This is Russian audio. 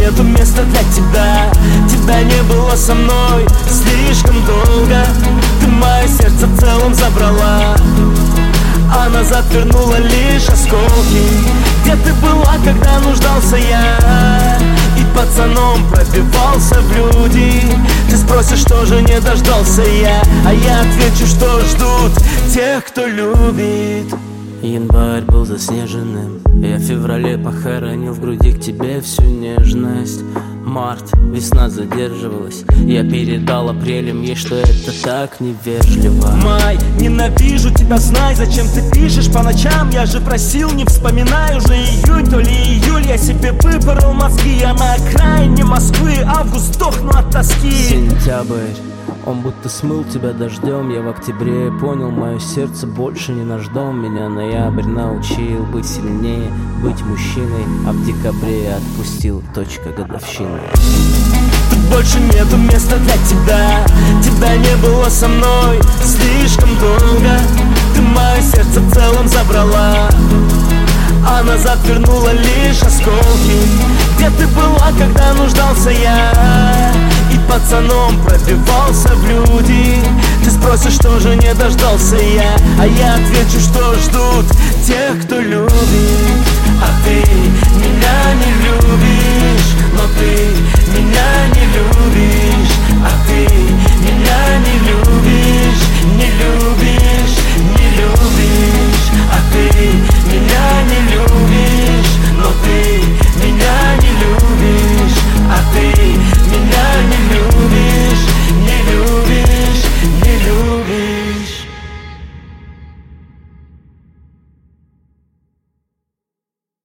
нету места для тебя. Тебя не было со мной слишком долго. Ты мое сердце в целом забрала, а назад вернула лишь осколки. Где ты была, когда нуждался я и пацаном пробивался в люди? Ты спросишь, что же не дождался я, а я отвечу, что ждут тех, кто любит. Январь был заснеженным, я в феврале похоронил в груди к тебе всю нежность. Март, весна задерживалась, я передал апрелем ей, что это так невежливо. Май, ненавижу тебя, знай, зачем ты пишешь по ночам. Я же просил, не вспоминай уже июнь, то ли июль. Я себе выпорол мозги, я на окраине Москвы. Август, сдохну от тоски. Сентябрь, он будто смыл тебя дождем. Я в октябре понял, мое сердце больше не наш дом. Меня ноябрь научил быть сильнее, быть мужчиной, а в декабре я отпустил, точка годовщины. Тут больше нету места для тебя. Тебя не было со мной слишком долго. Ты мое сердце в целом забрала, а назад вернула лишь осколки. Где ты была, когда нуждался я и пацаном пробивался в люди? Ты спросишь, что же не дождался я, а я отвечу, что ждут тех, кто любит. А ты меня не любишь, но ты меня не любишь. А